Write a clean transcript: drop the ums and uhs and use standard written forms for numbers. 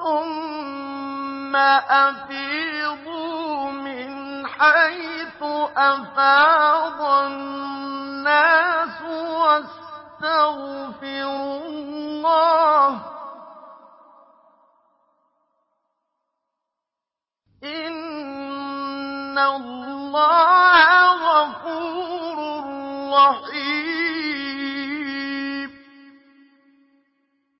ثُمَّ أَفِيضُوا مِنْ حَيْثُ أَفَاضَ النَّاسُ وَاسْتَغْفِرُوا اللَّهَ ۚ إِنَّ اللَّهَ غَفُورٌ رَّحِيمٌ.